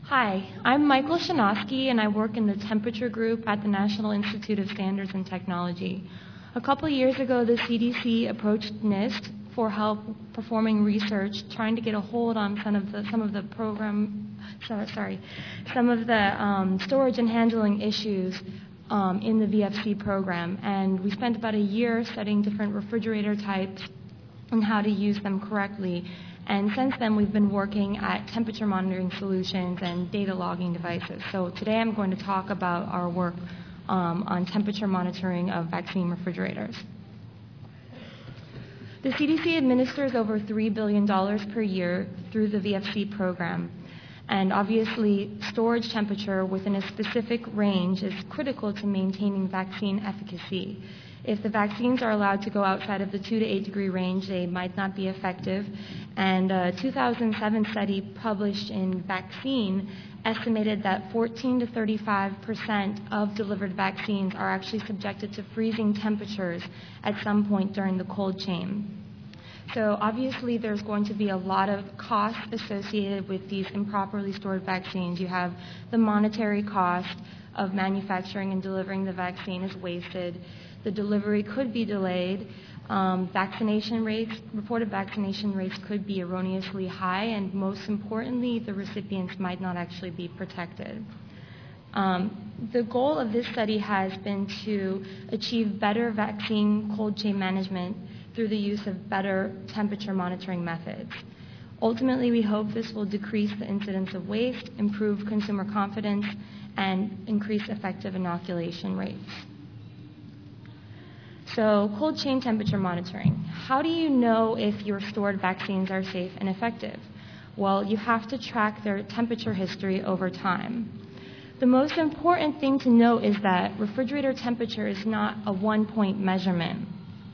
Hi, I'm Michael Shanowski, and I work in the temperature group at the National Institute of Standards and Technology. A couple years ago, the CDC approached NIST for help performing research, trying to get a hold on some of the storage and handling issues in the VFC program. And we spent about a year studying different refrigerator types and how to use them correctly. And since then, we've been working at temperature monitoring solutions and data logging devices. So today I'm going to talk about our work on temperature monitoring of vaccine refrigerators. The CDC administers over $3 billion per year through the VFC program. And obviously, storage temperature within a specific range is critical to maintaining vaccine efficacy. If the vaccines are allowed to go outside of the 2 to 8 degree range, they might not be effective. And a 2007 study published in Vaccine estimated that 14 to 35% of delivered vaccines are actually subjected to freezing temperatures at some point during the cold chain. So obviously there's going to be a lot of costs associated with these improperly stored vaccines. You have the monetary cost of manufacturing and delivering the vaccine is wasted. The delivery could be delayed. Reported vaccination rates could be erroneously high, and most importantly, the recipients might not actually be protected. The goal of this study has been to achieve better vaccine cold chain management through the use of better temperature monitoring methods. Ultimately, we hope this will decrease the incidence of waste, improve consumer confidence, and increase effective inoculation rates. So, cold chain temperature monitoring. How do you know if your stored vaccines are safe and effective? Well, you have to track their temperature history over time. The most important thing to note is that refrigerator temperature is not a one-point measurement.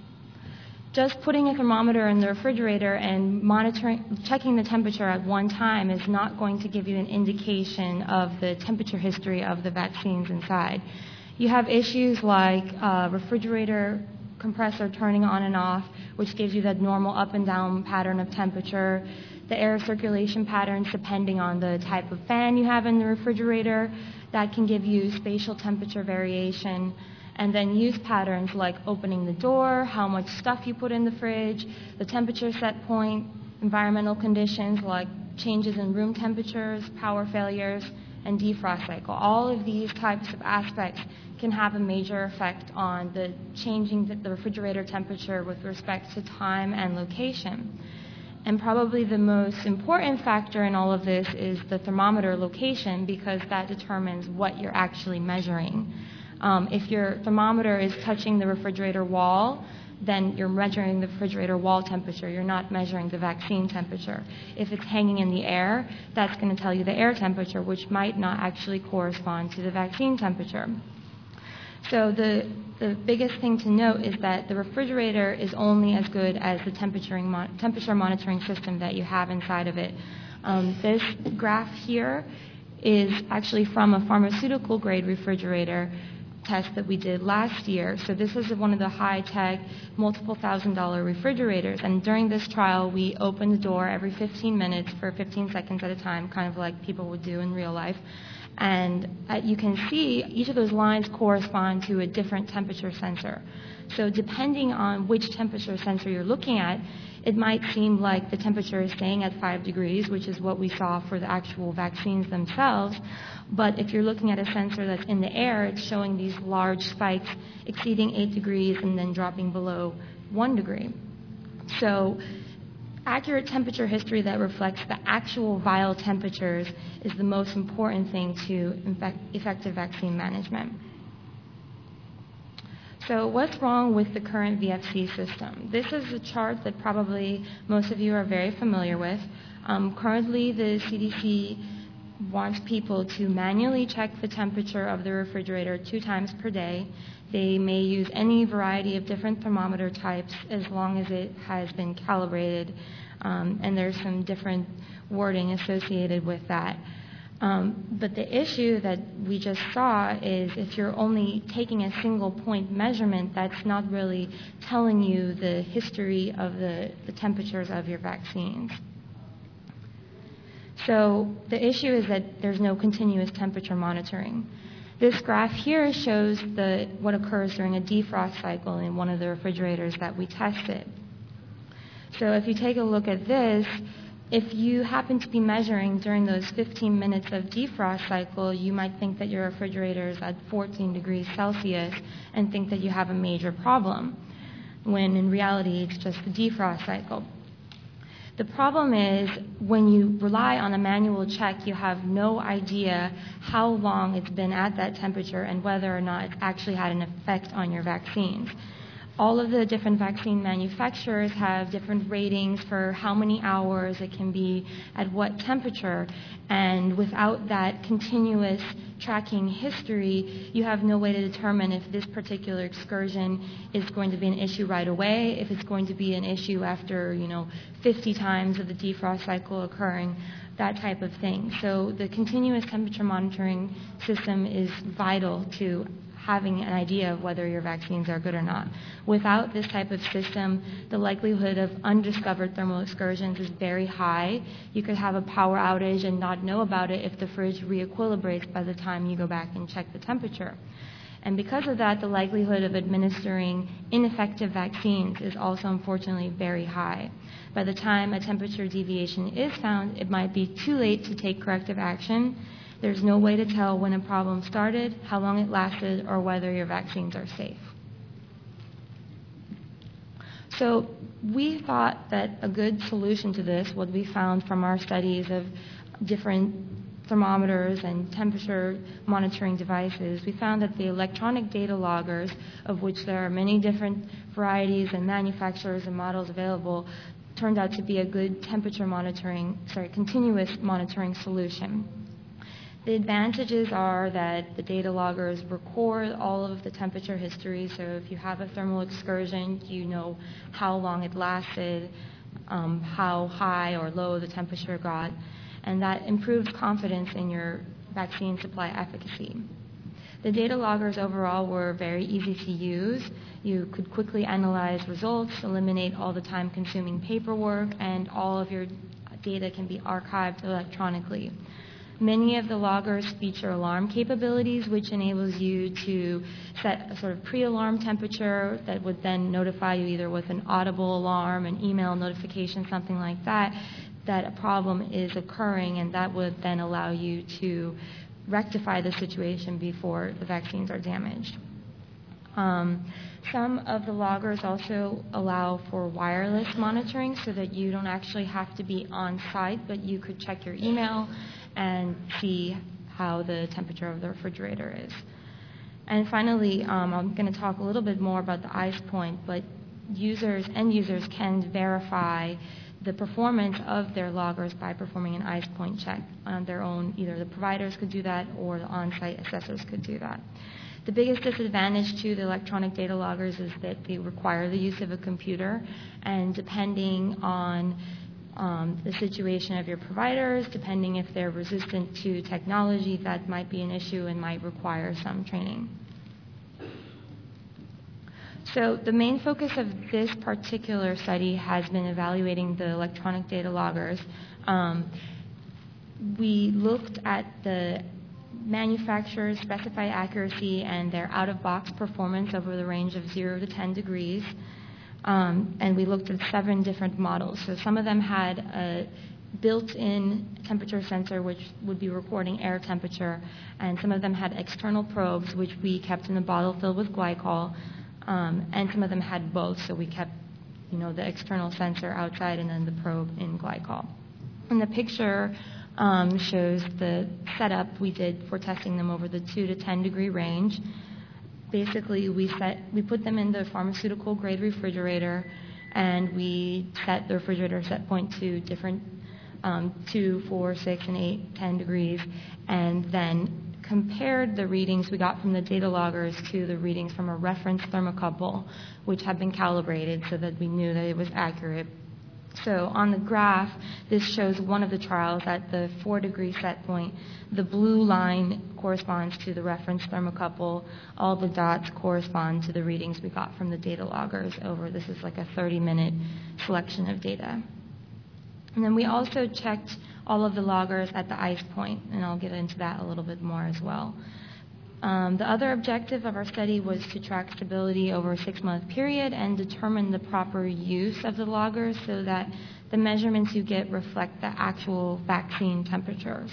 Just putting a thermometer in the refrigerator and checking the temperature at one time is not going to give you an indication of the temperature history of the vaccines inside. You have issues like refrigerator compressor turning on and off, which gives you that normal up and down pattern of temperature, the air circulation patterns depending on the type of fan you have in the refrigerator, that can give you spatial temperature variation, and then use patterns like opening the door, how much stuff you put in the fridge, the temperature set point, environmental conditions like changes in room temperatures, power failures, and defrost cycle. All of these types of aspects can have a major effect on the changing the refrigerator temperature with respect to time and location. And probably the most important factor in all of this is the thermometer location, because that determines what you're actually measuring. If your thermometer is touching the refrigerator wall, then you're measuring the refrigerator wall temperature. You're not measuring the vaccine temperature. If it's hanging in the air, that's going to tell you the air temperature, which might not actually correspond to the vaccine temperature. So the biggest thing to note is that the refrigerator is only as good as the temperature monitoring system that you have inside of it. This graph here is actually from a pharmaceutical grade refrigerator test that we did last year. So this is one of the high-tech, multiple $1,000 refrigerators. And during this trial, we opened the door every 15 minutes for 15 seconds at a time, kind of like people would do in real life. And you can see each of those lines correspond to a different temperature sensor. So depending on which temperature sensor you're looking at, it might seem like the temperature is staying at 5 degrees, which is what we saw for the actual vaccines themselves. But if you're looking at a sensor that's in the air, it's showing these large spikes exceeding 8 degrees and then dropping below 1 degree. So accurate temperature history that reflects the actual vial temperatures is the most important thing to effective vaccine management. So what's wrong with the current VFC system? This is a chart that probably most of you are very familiar with. Currently, the CDC wants people to manually check the temperature of the refrigerator 2 times per day. They may use any variety of different thermometer types as long as it has been calibrated, and there's some different wording associated with that. But the issue that we just saw is if you're only taking a single point measurement, that's not really telling you the history of the temperatures of your vaccines. So the issue is that there's no continuous temperature monitoring. This graph here shows what occurs during a defrost cycle in one of the refrigerators that we tested. So if you take a look at this, if you happen to be measuring during those 15 minutes of defrost cycle, you might think that your refrigerator is at 14 degrees Celsius and think that you have a major problem, when in reality it's just the defrost cycle. The problem is when you rely on a manual check, you have no idea how long it's been at that temperature and whether or not it's actually had an effect on your vaccines. All of the different vaccine manufacturers have different ratings for how many hours it can be at what temperature, and without that continuous tracking history, you have no way to determine if this particular excursion is going to be an issue right away, if it's going to be an issue after 50 times of the defrost cycle occurring, that type of thing. So the continuous temperature monitoring system is vital to having an idea of whether your vaccines are good or not. Without this type of system, the likelihood of undiscovered thermal excursions is very high. You could have a power outage and not know about it if the fridge re-equilibrates by the time you go back and check the temperature. And because of that, the likelihood of administering ineffective vaccines is also unfortunately very high. By the time a temperature deviation is found, it might be too late to take corrective action. There's no way to tell when a problem started, how long it lasted, or whether your vaccines are safe. So we thought that a good solution to this, what we found from our studies of different thermometers and temperature monitoring devices, we found that the electronic data loggers, of which there are many different varieties and manufacturers and models available, turned out to be a good continuous monitoring solution. The advantages are that the data loggers record all of the temperature history, so if you have a thermal excursion, you know how long it lasted, how high or low the temperature got, and that improves confidence in your vaccine supply efficacy. The data loggers overall were very easy to use. You could quickly analyze results, eliminate all the time-consuming paperwork, and all of your data can be archived electronically. Many of the loggers feature alarm capabilities, which enables you to set a sort of pre-alarm temperature that would then notify you either with an audible alarm, an email notification, something like that, that a problem is occurring, and that would then allow you to rectify the situation before the vaccines are damaged. Some of the loggers also allow for wireless monitoring so that you don't actually have to be on site, but you could check your email and see how the temperature of the refrigerator is. And finally, I'm going to talk a little bit more about the IcePoint, but end users can verify the performance of their loggers by performing an IcePoint check on their own. Either the providers could do that or the on-site assessors could do that. The biggest disadvantage to the electronic data loggers is that they require the use of a computer, and depending on the situation of your providers, depending if they're resistant to technology, that might be an issue and might require some training. So the main focus of this particular study has been evaluating the electronic data loggers. We looked at the manufacturer's specified accuracy and their out-of-box performance over the range of 0 to 10 degrees. And we looked at 7 different models. So some of them had a built-in temperature sensor, which would be recording air temperature, and some of them had external probes, which we kept in a bottle filled with glycol, and some of them had both, so we kept the external sensor outside and then the probe in glycol. And the picture shows the setup we did for testing them over the 2 to 10 degree range. Basically, we put them in the pharmaceutical grade refrigerator, and we set the refrigerator set point to different 2, 4, 6, and 8, 10 degrees, and then compared the readings we got from the data loggers to the readings from a reference thermocouple, which had been calibrated so that we knew that it was accurate. So on the graph, this shows one of the trials at the 4 degree set point. The blue line corresponds to the reference thermocouple. All the dots correspond to the readings we got from the data loggers this is like a 30-minute selection of data. And then we also checked all of the loggers at the ice point, and I'll get into that a little bit more as well. The other objective of our study was to track stability over a 6-month period and determine the proper use of the loggers so that the measurements you get reflect the actual vaccine temperatures.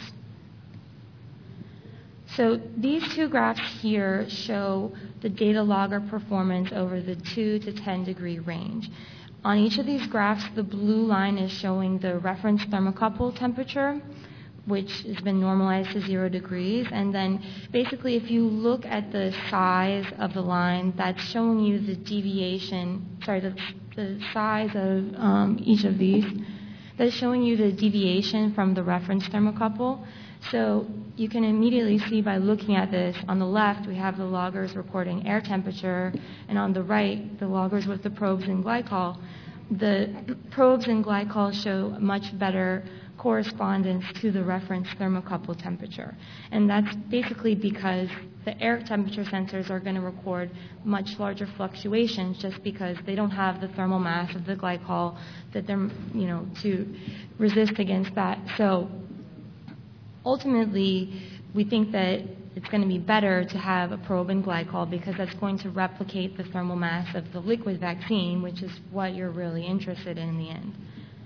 So these two graphs here show the data logger performance over the 2 to 10 degree range. On each of these graphs, the blue line is showing the reference thermocouple temperature, which has been normalized to 0 degrees. And then basically if you look at the size of the line, that's showing you the deviation, the size of each of these. That's showing you the deviation from the reference thermocouple. So you can immediately see by looking at this, on the left we have the loggers recording air temperature, and on the right, the loggers with the probes and glycol. The probes and glycol show much better correspondence to the reference thermocouple temperature. And that's basically because the air temperature sensors are going to record much larger fluctuations just because they don't have the thermal mass of the glycol that they're, to resist against that. So ultimately, we think that it's going to be better to have a probe and glycol because that's going to replicate the thermal mass of the liquid vaccine, which is what you're really interested in the end.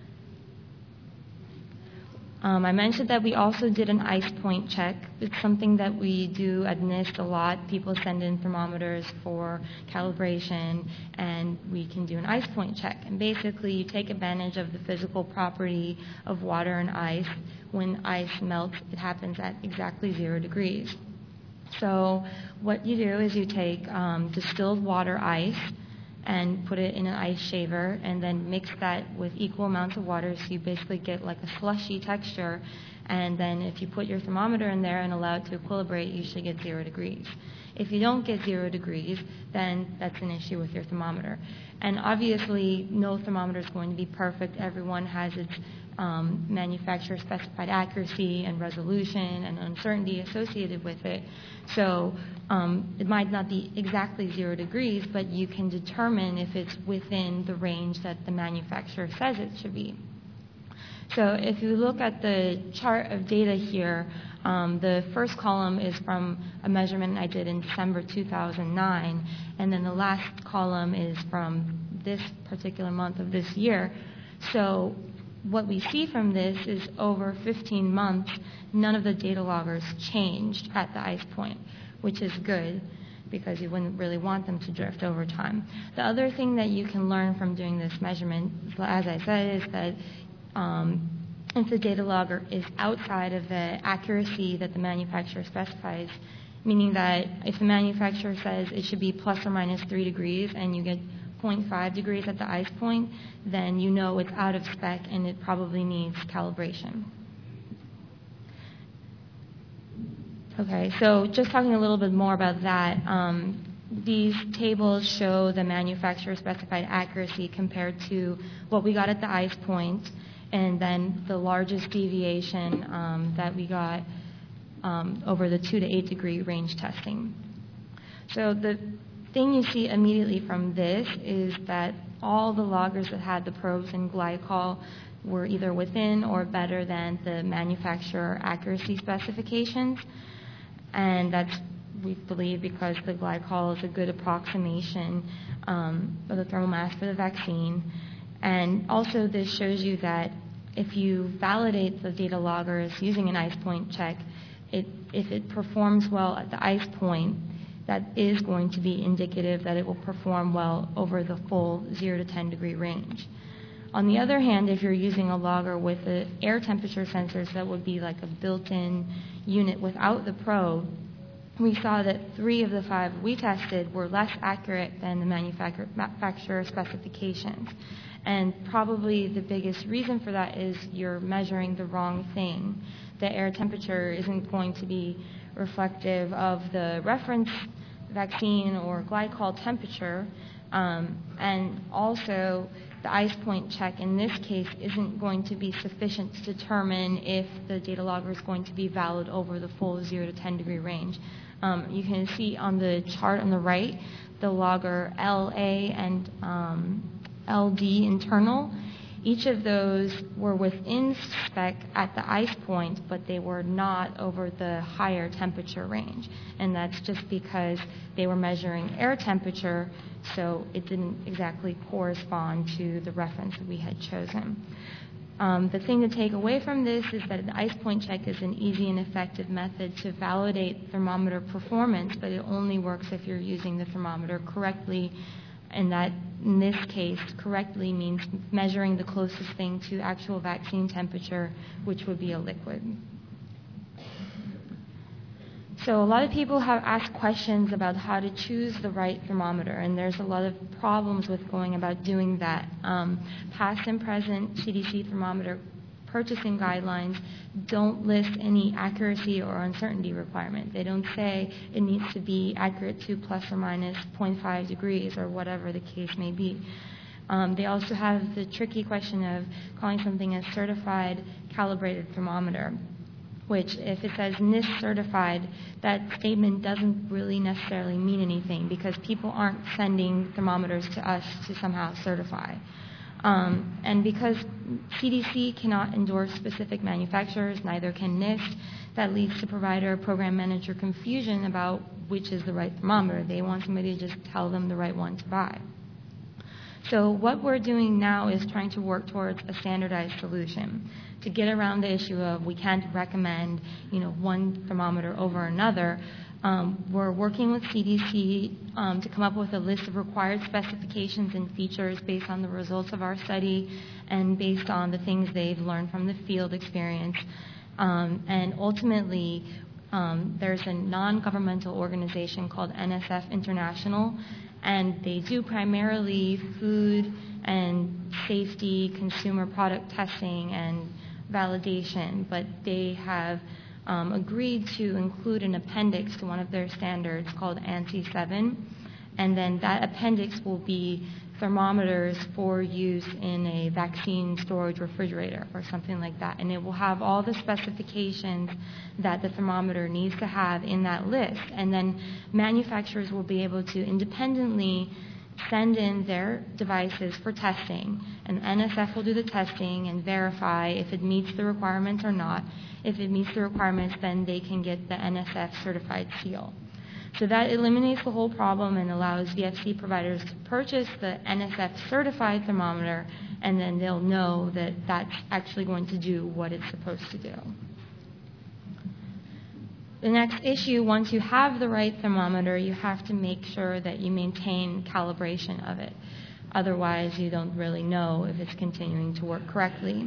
I mentioned that we also did an ice point check. It's something that we do at NIST a lot. People send in thermometers for calibration, and we can do an ice point check. And basically, you take advantage of the physical property of water and ice. When ice melts, it happens at exactly 0 degrees. So what you do is you take distilled water ice and put it in an ice shaver and then mix that with equal amounts of water so you basically get like a slushy texture. And then if you put your thermometer in there and allow it to equilibrate, you should get 0 degrees. If you don't get 0 degrees, then that's an issue with your thermometer. And obviously, no thermometer is going to be perfect. Everyone has its manufacturer-specified accuracy and resolution and uncertainty associated with it. So it might not be exactly 0 degrees, but you can determine if it's within the range that the manufacturer says it should be. So if you look at the chart of data here, the first column is from a measurement I did in December 2009, and then the last column is from this particular month of this year. So what we see from this is over 15 months, none of the data loggers changed at the ice point, which is good because you wouldn't really want them to drift over time. The other thing that you can learn from doing this measurement, as I said, is that if the data logger is outside of the accuracy that the manufacturer specifies, meaning that if the manufacturer says it should be plus or minus 3 degrees and you get 0.5 degrees at the ice point, then you know it's out of spec and it probably needs calibration. Okay, so just talking a little bit more about that, these tables show the manufacturer specified accuracy compared to what we got at the ice point and then the largest deviation that we got over the 2 to 8 degree range testing. So the thing you see immediately from this is that all the loggers that had the probes and glycol were either within or better than the manufacturer accuracy specifications. And that's, we believe, because the glycol is a good approximation of the thermal mass for the vaccine. And also this shows you that if you validate the data loggers using an ice point check, if it performs well at the ice point, that is going to be indicative that it will perform well over the full 0 to 10 degree range. On the other hand, if you're using a logger with the air temperature sensors, that would be like a built-in unit without the probe, we saw that 3 of the 5 we tested were less accurate than the manufacturer specifications. And probably the biggest reason for that is you're measuring the wrong thing. The air temperature isn't going to be reflective of the reference vaccine or glycol temperature, and also the ice point check in this case isn't going to be sufficient to determine if the data logger is going to be valid over the full 0 to 10 degree range. You can see on the chart on the right the logger LA and LD internal. Each of those were within spec at the ice point, but they were not over the higher temperature range. And that's just because they were measuring air temperature, so it didn't exactly correspond to the reference that we had chosen. The thing to take away from this is that an ice point check is an easy and effective method to validate thermometer performance, but it only works if you're using the thermometer correctly, and that in this case correctly means measuring the closest thing to actual vaccine temperature, which would be a liquid. So a lot of people have asked questions about how to choose the right thermometer, and there's a lot of problems with going about doing that. Past and present CDC thermometer purchasing guidelines don't list any accuracy or uncertainty requirement. They don't say it needs to be accurate to plus or minus 0.5 degrees or whatever the case may be. They also have the tricky question of calling something a certified calibrated thermometer, which if it says NIST certified, that statement doesn't really necessarily mean anything because people aren't sending thermometers to us to somehow certify. And because CDC cannot endorse specific manufacturers, neither can NIST, that leads to provider program manager confusion about which is the right thermometer. They want somebody to just tell them the right one to buy. So what we're doing now is trying to work towards a standardized solution to get around the issue of we can't recommend, one thermometer over another. We're working with CDC to come up with a list of required specifications and features based on the results of our study and based on the things they've learned from the field experience. And ultimately, there's a non-governmental organization called NSF International, and they do primarily food and safety, consumer product testing, and validation, but they have agreed to include an appendix to one of their standards called ANSI 7, and then that appendix will be thermometers for use in a vaccine storage refrigerator or something like that, and it will have all the specifications that the thermometer needs to have in that list, and then manufacturers will be able to independently send in their devices for testing, and NSF will do the testing and verify if it meets the requirements or not. If it meets the requirements, then they can get the NSF certified seal. So that eliminates the whole problem and allows VFC providers to purchase the NSF certified thermometer, and then they'll know that that's actually going to do what it's supposed to do. The next issue, once you have the right thermometer, you have to make sure that you maintain calibration of it. Otherwise, you don't really know if it's continuing to work correctly.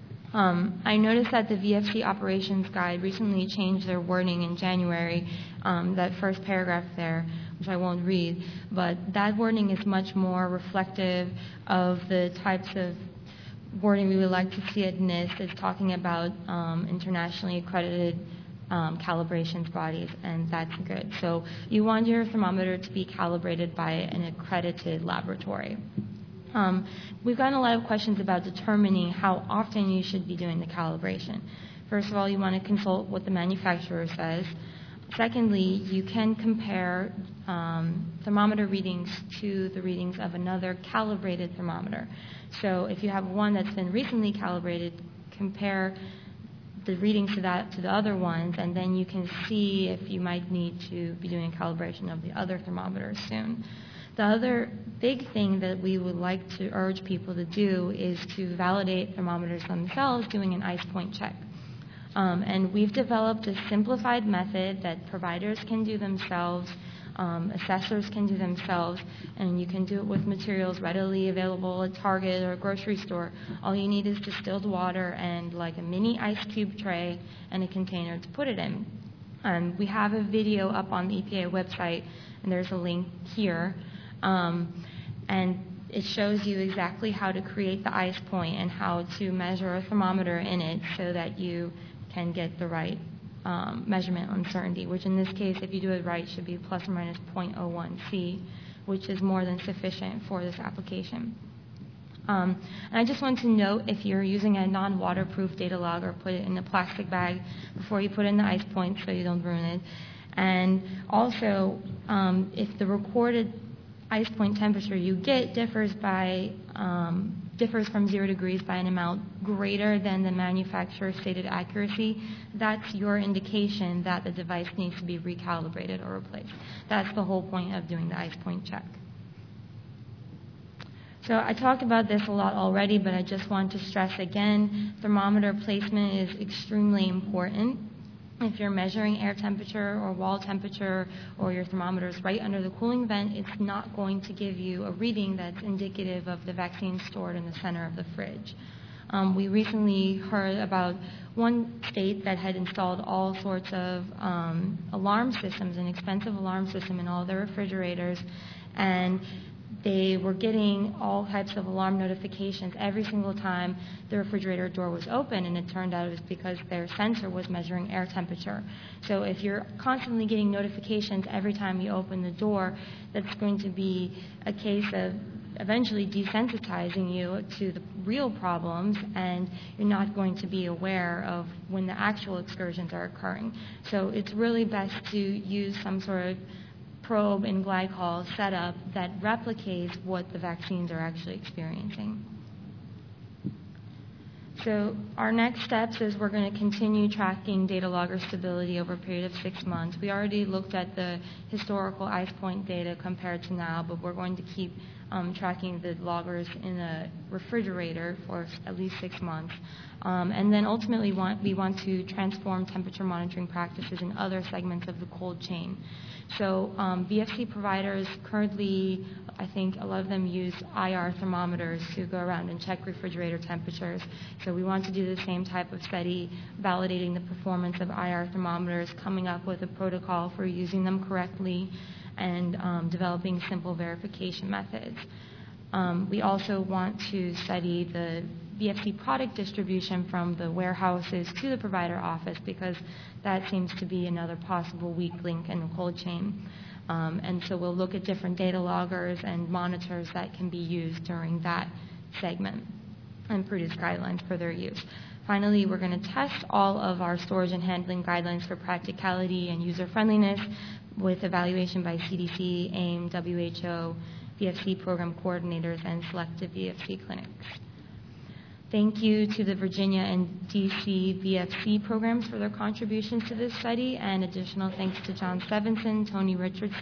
I noticed that the VFC Operations Guide recently changed their wording in January, that first paragraph there, which I won't read, but that wording is much more reflective of the types of wording we would like to see at NIST. It's talking about internationally accredited calibrations bodies, and that's good. So you want your thermometer to be calibrated by an accredited laboratory. We've gotten a lot of questions about determining how often you should be doing the calibration. First of all, you want to consult what the manufacturer says. Secondly, you can compare thermometer readings to the readings of another calibrated thermometer. So if you have one that's been recently calibrated, compare the readings to the other ones, and then you can see if you might need to be doing a calibration of the other thermometers soon. The other big thing that we would like to urge people to do is to validate thermometers themselves doing an ice point check. And we've developed a simplified method that providers can do themselves, assessors can do themselves, and you can do it with materials readily available at Target or a grocery store. All you need is distilled water and like a mini ice cube tray and a container to put it in. We have a video up on the EPA website, and there's a link here. And it shows you exactly how to create the ice point and how to measure a thermometer in it so that you can get the right measurement uncertainty, which in this case, if you do it right, should be plus or minus 0.01 C, which is more than sufficient for this application. And I just want to note, if you're using a non-waterproof data logger, put it in a plastic bag before you put in the ice point so you don't ruin it. And also, if the recorded ice point temperature you get differs by differs from 0 degrees by an amount greater than the manufacturer's stated accuracy, that's your indication that the device needs to be recalibrated or replaced. That's the whole point of doing the ice point check. So I talked about this a lot already, but I just want to stress again, thermometer placement is extremely important. If you're measuring air temperature or wall temperature, or your thermometer is right under the cooling vent, it's not going to give you a reading that's indicative of the vaccine stored in the center of the fridge. We recently heard about one state that had installed all sorts of alarm systems, an expensive alarm system in all their refrigerators, and they were getting all types of alarm notifications every single time the refrigerator door was open, and it turned out it was because their sensor was measuring air temperature. So if you're constantly getting notifications every time you open the door, that's going to be a case of eventually desensitizing you to the real problems, and you're not going to be aware of when the actual excursions are occurring. So it's really best to use some sort of probe and glycol setup that replicates what the vaccines are actually experiencing. So our next steps is we're going to continue tracking data logger stability over a period of 6 months. We already looked at the historical ice point data compared to now, but we're going to keep tracking the loggers in a refrigerator for at least 6 months. And then ultimately we want to transform temperature monitoring practices in other segments of the cold chain. So VFC providers currently, I think a lot of them use IR thermometers to go around and check refrigerator temperatures. So we want to do the same type of study, validating the performance of IR thermometers, coming up with a protocol for using them correctly, and developing simple verification methods. We also want to study the VFC product distribution from the warehouses to the provider office, because that seems to be another possible weak link in the cold chain. And so we'll look at different data loggers and monitors that can be used during that segment and produce guidelines for their use. Finally, we're going to test all of our storage and handling guidelines for practicality and user-friendliness with evaluation by CDC, AIM, WHO, VFC program coordinators, and selective VFC clinics. Thank you to the Virginia and DC VFC programs for their contributions to this study, and additional thanks to John Stevenson, Tony Richardson,